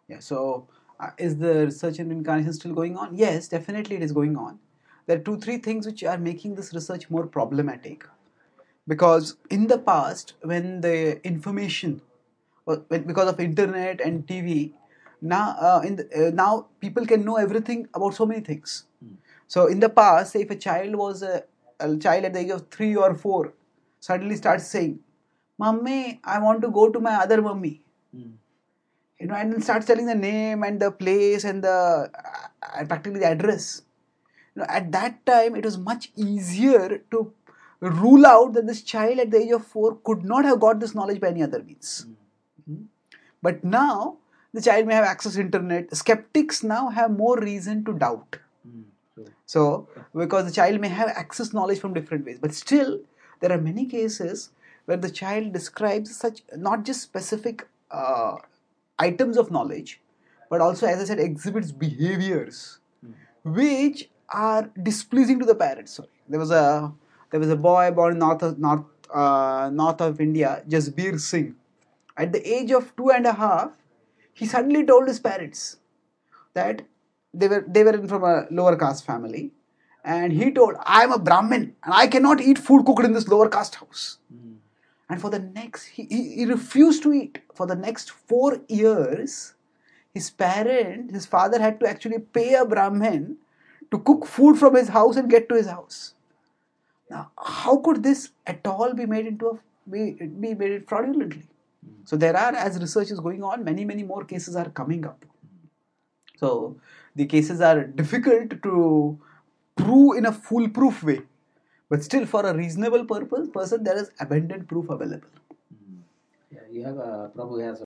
Yeah. So, is the research in reincarnation still going on? Yes, definitely it is going on. There are two, three things which are making this research more problematic. Because in the past, when the information, because of internet and TV, now people can know everything about so many things. So in the past, say if a child was a child at the age of 3 or 4, suddenly starts saying, "Mummy, I want to go to my other mummy," and then starts telling the name and the place and the practically the address. At that time, it was much easier to rule out that this child at the age of 4 could not have got this knowledge by any other means. Mhm. But now, the child may have access to internet. Skeptics now have more reason to doubt. So, because the child may have access knowledge from different ways, but still, there are many cases where the child describes such not just specific items of knowledge, but also, as I said, exhibits behaviors which are displeasing to the parents. Sorry, there was a boy born in north of India, Jasbir Singh. At the age of 2.5, he suddenly told his parents that they were from a lower caste family, and he told, "I am a Brahmin and I cannot eat food cooked in this lower caste house." And for the next, he refused to eat for the next 4 years. His father had to actually pay a Brahmin to cook food from his house and get to his house. Now, how could this at all be made into be made fraudulently? So there are, as research is going on, many more cases are coming up. So the cases are difficult to prove in a foolproof way, but still, for a reasonable person, there is abundant proof available. Yeah, you have Prabhu has